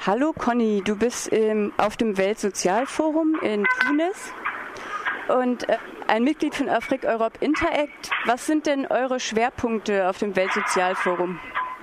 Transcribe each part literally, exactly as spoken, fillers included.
Hallo Conny, du bist ähm, auf dem Weltsozialforum in Tunis und äh, ein Mitglied von Afrique Europe Interact. Was sind denn eure Schwerpunkte auf dem Weltsozialforum?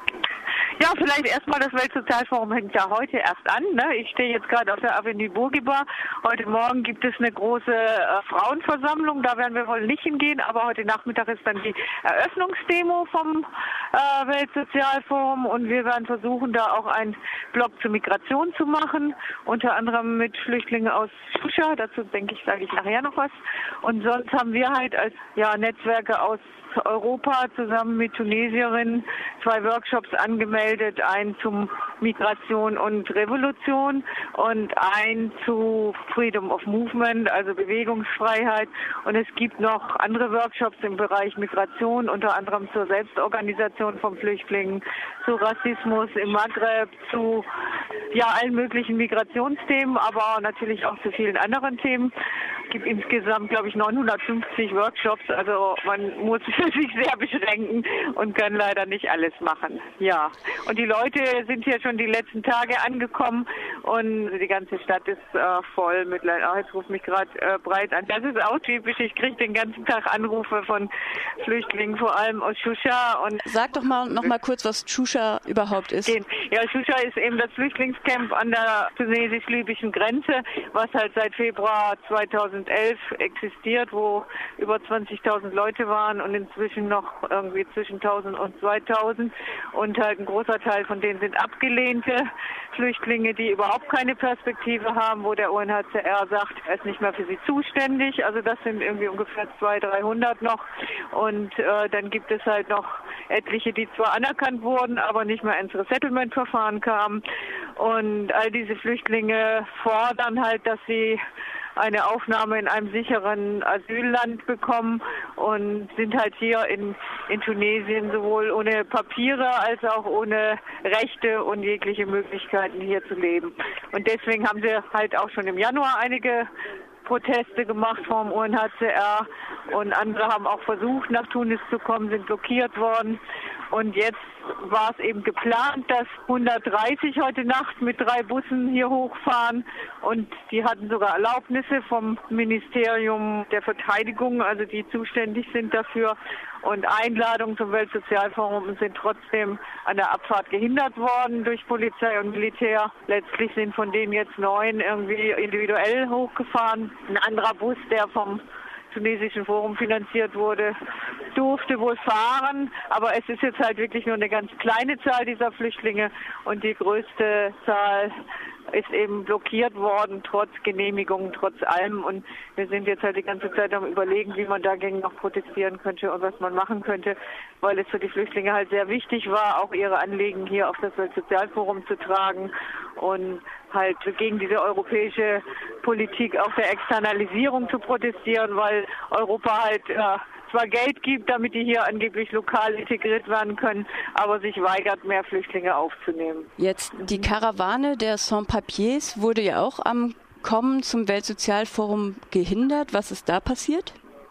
Ja, vielleicht erstmal, das Weltsozialforum hängt ja heute erst an. Ne? Ich stehe jetzt gerade auf der Avenue Bourguiba. Heute Morgen gibt es eine große äh, Frauenversammlung. Da werden wir wohl nicht hingehen, aber heute Nachmittag ist dann die Eröffnungsdemo vom äh, Weltsozialforum und wir werden versuchen, da auch einen Blog zur Migration zu machen, unter anderem mit Flüchtlingen aus Shusha. Dazu denke ich, sage ich nachher noch was. Und sonst haben wir halt als ja, Netzwerke aus Europa zusammen mit Tunesierinnen zwei Workshops angemeldet, einen zum Migration und Revolution und einen zu Freedom of Movement, also Bewegungsfreiheit. Und es gibt noch andere Workshops im Bereich Migration, unter anderem zur Selbstorganisation von Flüchtlingen, zu Rassismus im Maghreb, zu ja, allen möglichen Migrationsthemen, aber natürlich auch zu vielen anderen Themen. Es gibt insgesamt, glaube ich, neunhundertfünfzig Workshops, also man muss sich sehr beschränken und kann leider nicht alles machen. Ja, und die Leute sind hier schon die letzten Tage angekommen und die ganze Stadt ist äh, voll mit, oh, jetzt ruft mich gerade äh, breit an. Das ist auch typisch, ich kriege den ganzen Tag Anrufe von Flüchtlingen, vor allem aus Shusha. Und sag doch mal noch mal kurz, was Shusha überhaupt ist. Ja, Shusha ist eben das Flüchtlingscamp an der tunesisch-libyschen Grenze, was halt seit Februar zweitausendelf existiert, wo über zwanzigtausend Leute waren und inzwischen noch irgendwie zwischen tausend und zweitausend und halt ein großer Teil von denen sind abgelehnte Flüchtlinge, die überhaupt keine Perspektive haben, wo der U N H C R sagt, er ist nicht mehr für sie zuständig. Also das sind irgendwie ungefähr zweihundert, dreihundert noch und äh, dann gibt es halt noch etliche, die zwar anerkannt wurden, aber nicht mehr ins Resettlement-Verfahren kamen und all diese Flüchtlinge fordern halt, dass sie eine Aufnahme in einem sicheren Asylland bekommen und sind halt hier in, in Tunesien sowohl ohne Papiere als auch ohne Rechte und jegliche Möglichkeiten hier zu leben. Und deswegen haben sie halt auch schon im Januar einige Proteste gemacht vom U N H C R und andere haben auch versucht, nach Tunis zu kommen, sind blockiert worden. Und jetzt war es eben geplant, dass hundertdreißig heute Nacht mit drei Bussen hier hochfahren und die hatten sogar Erlaubnisse vom Ministerium der Verteidigung, also die zuständig sind dafür. Und Einladungen zum Weltsozialforum sind trotzdem an der Abfahrt gehindert worden durch Polizei und Militär. Letztlich sind von denen jetzt neun irgendwie individuell hochgefahren. Ein anderer Bus, der vom tunesischen Forum finanziert wurde, durfte wohl fahren, aber es ist jetzt halt wirklich nur eine ganz kleine Zahl dieser Flüchtlinge und die größte Zahl ist eben blockiert worden, trotz Genehmigungen, trotz allem und wir sind jetzt halt die ganze Zeit am Überlegen, wie man dagegen noch protestieren könnte und was man machen könnte, weil es für die Flüchtlinge halt sehr wichtig war, auch ihre Anliegen hier auf das Weltsozialforum zu tragen und halt gegen diese europäische Politik auch der Externalisierung zu protestieren, weil Europa halt äh, zwar Geld gibt, damit die hier angeblich lokal integriert werden können, aber sich weigert, mehr Flüchtlinge aufzunehmen. Jetzt die Karawane der Sans-Papiers wurde ja auch am Kommen zum Weltsozialforum gehindert. Was ist da passiert?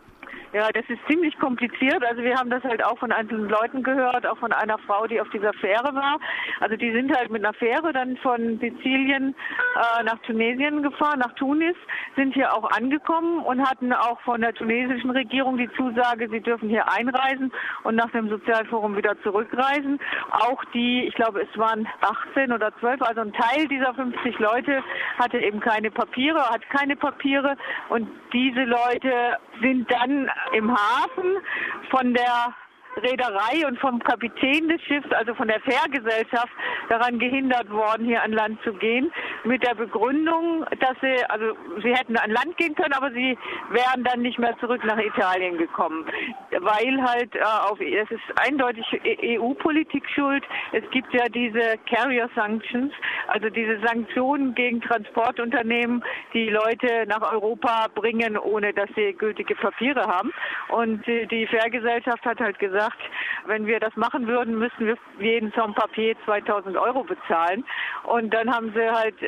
Ja, das ist ziemlich kompliziert. Also wir haben das halt auch von einzelnen Leuten gehört, auch von einer Frau, die auf dieser Fähre war. Also die sind halt mit einer Fähre dann von Sizilien äh, nach Tunesien gefahren, nach Tunis, sind hier auch angekommen und hatten auch von der tunesischen Regierung die Zusage, sie dürfen hier einreisen und nach dem Sozialforum wieder zurückreisen. Auch die, ich glaube es waren achtzehn oder zwölf, also ein Teil dieser fünfzig Leute hatte eben keine Papiere, hat keine Papiere und diese Leute sind dann im Hafen von der Reederei und vom Kapitän des Schiffs, also von der Fährgesellschaft, daran gehindert worden, hier an Land zu gehen, mit der Begründung, dass sie, also sie hätten an Land gehen können, aber sie wären dann nicht mehr zurück nach Italien gekommen, weil halt äh, auf, es ist eindeutig E U-Politik schuld. Es gibt ja diese Carrier Sanctions, also diese Sanktionen gegen Transportunternehmen, die Leute nach Europa bringen, ohne dass sie gültige Papiere haben. Und die, die Fährgesellschaft hat halt gesagt, wenn wir das machen würden, müssten wir jeden Sans-Papier zweitausend Euro bezahlen. Und dann haben sie halt äh,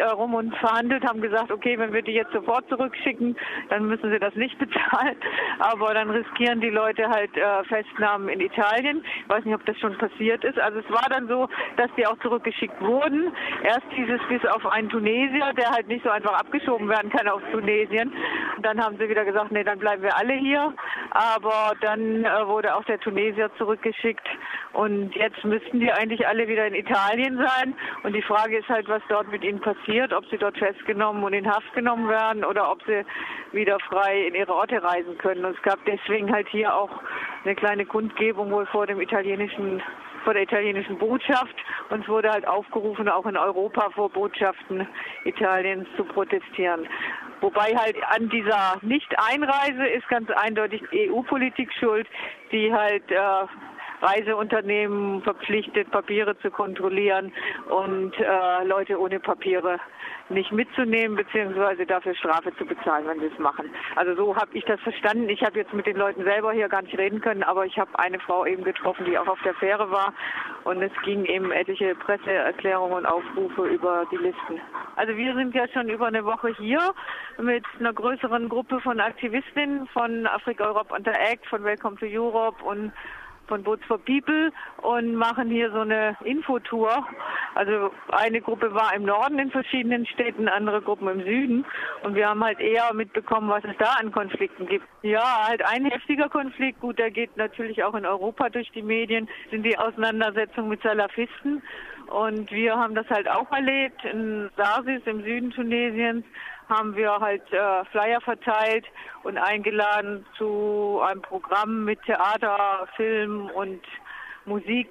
rum und verhandelt, haben gesagt, okay, wenn wir die jetzt sofort zurückschicken, dann müssen sie das nicht bezahlen. Aber dann riskieren die Leute halt äh, Festnahmen in Italien. Ich weiß nicht, ob das schon passiert ist. Also es war dann so, dass die auch zurückgeschickt wurden. Erst hieß es bis auf einen Tunesier, der halt nicht so einfach abgeschoben werden kann auf Tunesien. Und dann haben sie wieder gesagt, nee, dann bleiben wir alle hier. Aber dann äh, wurde auch der Tunesier zurückgeschickt. Und jetzt müssten die eigentlich alle wieder in Italien sein. Und die Frage ist halt, was dort mit ihnen passiert, ob sie dort festgenommen und in Haft genommen werden oder ob sie wieder frei in ihre Orte reisen können. Und es gab deswegen halt hier auch eine kleine Kundgebung wohl vor dem italienischen vor der italienischen Botschaft. Uns wurde halt aufgerufen, auch in Europa vor Botschaften Italiens zu protestieren. Wobei halt an dieser Nicht-Einreise ist ganz eindeutig E U-Politik schuld, die halt äh, Reiseunternehmen verpflichtet, Papiere zu kontrollieren und äh, Leute ohne Papiere nicht mitzunehmen, beziehungsweise dafür Strafe zu bezahlen, wenn sie es machen. Also so habe ich das verstanden. Ich habe jetzt mit den Leuten selber hier gar nicht reden können, aber ich habe eine Frau eben getroffen, die auch auf der Fähre war, und es ging eben etliche Presseerklärungen und Aufrufe über die Listen. Also wir sind ja schon über eine Woche hier mit einer größeren Gruppe von Aktivistinnen von Africa Europe Interact, von Welcome to Europe und von Boats for People und machen hier so eine Infotour. Also eine Gruppe war im Norden in verschiedenen Städten, andere Gruppen im Süden. Und wir haben halt eher mitbekommen, was es da an Konflikten gibt. Ja, halt ein heftiger Konflikt, gut, der geht natürlich auch in Europa durch die Medien, sind die Auseinandersetzungen mit Salafisten. Und wir haben das halt auch erlebt. In Sarsis im Süden Tunesiens haben wir halt äh, Flyer verteilt und eingeladen zu einem Programm mit Theater, Film und Musik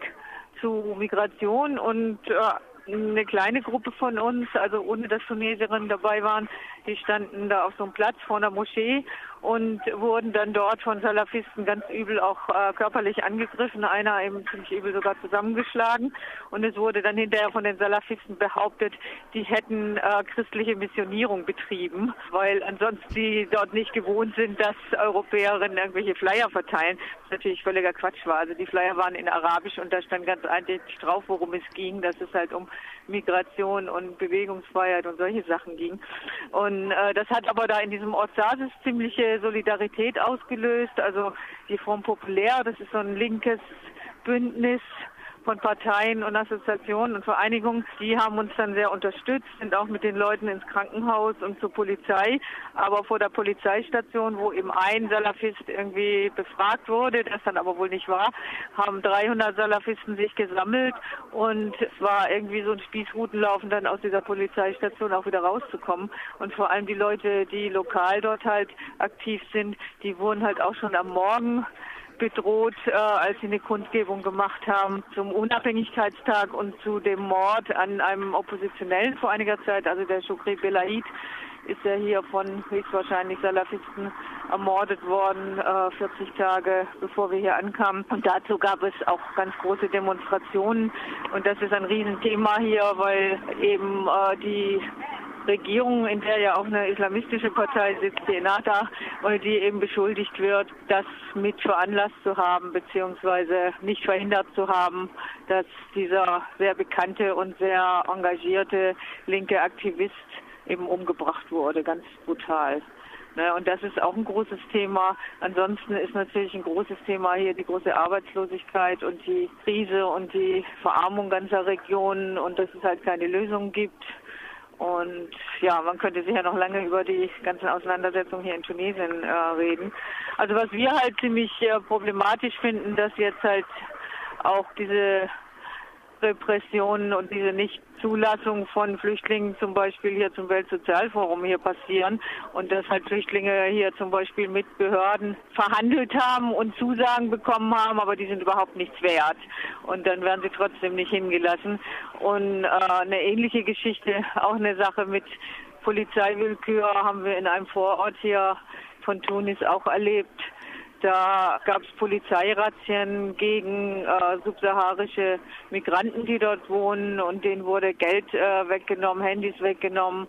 zu Migration. Und äh, eine kleine Gruppe von uns, also ohne dass Tunesierinnen dabei waren, die standen da auf so einem Platz vor einer Moschee und wurden dann dort von Salafisten ganz übel auch äh, körperlich angegriffen, einer eben ziemlich übel sogar zusammengeschlagen. Und es wurde dann hinterher von den Salafisten behauptet, die hätten äh, christliche Missionierung betrieben, weil ansonsten die dort nicht gewohnt sind, dass Europäerinnen irgendwelche Flyer verteilen. Was natürlich völliger Quatsch war. Also die Flyer waren in Arabisch und da stand ganz eindeutig drauf, worum es ging, dass es halt um Migration und Bewegungsfreiheit und solche Sachen ging. Und äh, das hat aber da in diesem Ort Sarsis ziemliche Solidarität ausgelöst. Also die Front Populaire, das ist so ein linkes Bündnis von Parteien und Assoziationen und Vereinigungen, die haben uns dann sehr unterstützt, sind auch mit den Leuten ins Krankenhaus und zur Polizei. Aber vor der Polizeistation, wo eben ein Salafist irgendwie befragt wurde, das dann aber wohl nicht war, haben dreihundert Salafisten sich gesammelt und es war irgendwie so ein Spießrutenlaufen, dann aus dieser Polizeistation auch wieder rauszukommen. Und vor allem die Leute, die lokal dort halt aktiv sind, die wurden halt auch schon am Morgen bedroht, äh, als sie eine Kundgebung gemacht haben zum Unabhängigkeitstag und zu dem Mord an einem Oppositionellen vor einiger Zeit. Also der Shukri Belaid ist ja hier von höchstwahrscheinlich Salafisten ermordet worden, äh, vierzig Tage bevor wir hier ankamen. Und dazu gab es auch ganz große Demonstrationen. Und das ist ein Riesenthema hier, weil eben äh, die Regierung, in der ja auch eine islamistische Partei sitzt, die Ennahda, die eben beschuldigt wird, das mit veranlasst zu haben, beziehungsweise nicht verhindert zu haben, dass dieser sehr bekannte und sehr engagierte linke Aktivist eben umgebracht wurde, ganz brutal. Und das ist auch ein großes Thema. Ansonsten ist natürlich ein großes Thema hier die große Arbeitslosigkeit und die Krise und die Verarmung ganzer Regionen und dass es halt keine Lösung gibt. Und ja, man könnte sicher noch lange über die ganzen Auseinandersetzungen hier in Tunesien äh, reden. Also was wir halt ziemlich äh, problematisch finden, dass jetzt halt auch diese Repressionen und diese Nichtzulassung von Flüchtlingen zum Beispiel hier zum Weltsozialforum hier passieren und dass halt Flüchtlinge hier zum Beispiel mit Behörden verhandelt haben und Zusagen bekommen haben, aber die sind überhaupt nichts wert und dann werden sie trotzdem nicht hingelassen. Und äh, eine ähnliche Geschichte, auch eine Sache mit Polizeiwillkür haben wir in einem Vorort hier von Tunis auch erlebt. Da gab es Polizeirazzien gegen äh, subsaharische Migranten, die dort wohnen und denen wurde Geld äh, weggenommen, Handys weggenommen.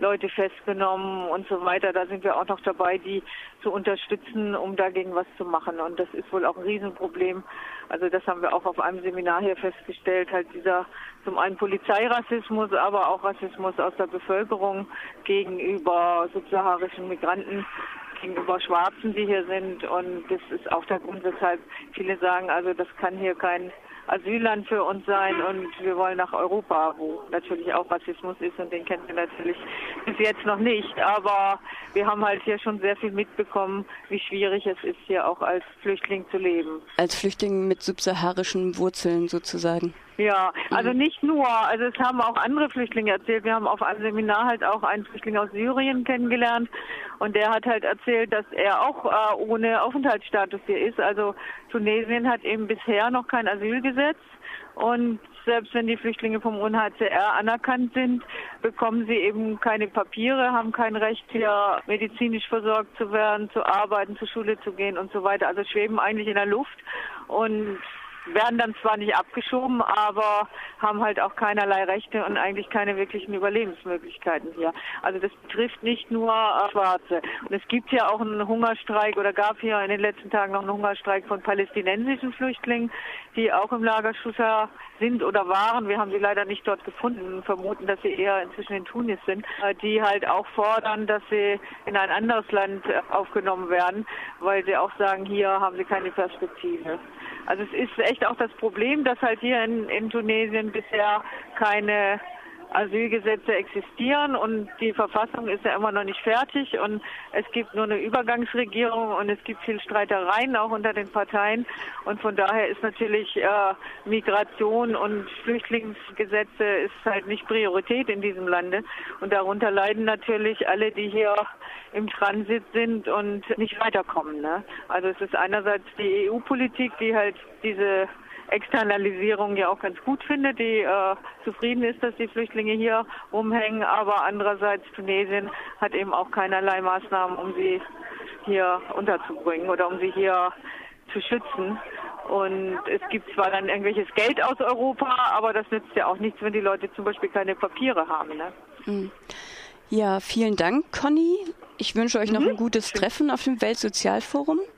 Leute festgenommen und so weiter. Da sind wir auch noch dabei, die zu unterstützen, um dagegen was zu machen. Und das ist wohl auch ein Riesenproblem. Also das haben wir auch auf einem Seminar hier festgestellt, halt dieser zum einen Polizeirassismus, aber auch Rassismus aus der Bevölkerung gegenüber subsaharischen Migranten, gegenüber Schwarzen, die hier sind. Und das ist auch der Grund, weshalb viele sagen, also das kann hier kein Asylland für uns sein und wir wollen nach Europa, wo natürlich auch Rassismus ist und den kennen wir natürlich bis jetzt noch nicht. Aber wir haben halt hier schon sehr viel mitbekommen, wie schwierig es ist, hier auch als Flüchtling zu leben. Als Flüchtling mit subsaharischen Wurzeln sozusagen. Ja, also nicht nur, also es haben auch andere Flüchtlinge erzählt. Wir haben auf einem Seminar halt auch einen Flüchtling aus Syrien kennengelernt und der hat halt erzählt, dass er auch äh, ohne Aufenthaltsstatus hier ist. Also Tunesien hat eben bisher noch kein Asylgesetz und selbst wenn die Flüchtlinge vom U N H C R anerkannt sind, bekommen sie eben keine Papiere, haben kein Recht, hier medizinisch versorgt zu werden, zu arbeiten, zur Schule zu gehen und so weiter. Also schweben eigentlich in der Luft und werden dann zwar nicht abgeschoben, aber haben halt auch keinerlei Rechte und eigentlich keine wirklichen Überlebensmöglichkeiten hier. Also das betrifft nicht nur äh, Schwarze. Und es gibt ja auch einen Hungerstreik oder gab hier in den letzten Tagen noch einen Hungerstreik von palästinensischen Flüchtlingen, die auch im Lager Shusa sind oder waren. Wir haben sie leider nicht dort gefunden, vermuten, dass sie eher inzwischen in Tunis sind, äh, die halt auch fordern, dass sie in ein anderes Land äh, aufgenommen werden, weil sie auch sagen, hier haben sie keine Perspektive. Also es ist echt auch das Problem, dass halt hier in, in Tunesien bisher keine Asylgesetze existieren und die Verfassung ist ja immer noch nicht fertig und es gibt nur eine Übergangsregierung und es gibt viel Streitereien auch unter den Parteien und von daher ist natürlich äh, Migration und Flüchtlingsgesetze ist halt nicht Priorität in diesem Lande und darunter leiden natürlich alle, die hier im Transit sind und nicht weiterkommen. Ne? Also es ist einerseits die E U-Politik, die halt diese Externalisierung ja auch ganz gut findet, die äh, zufrieden ist, dass die Flüchtlinge hier rumhängen, aber andererseits Tunesien hat eben auch keinerlei Maßnahmen, um sie hier unterzubringen oder um sie hier zu schützen. Und es gibt zwar dann irgendwelches Geld aus Europa, aber das nützt ja auch nichts, wenn die Leute zum Beispiel keine Papiere haben. Ne? Mhm. Ja, vielen Dank, Conny. Ich wünsche euch noch mhm. ein gutes Treffen auf dem Weltsozialforum.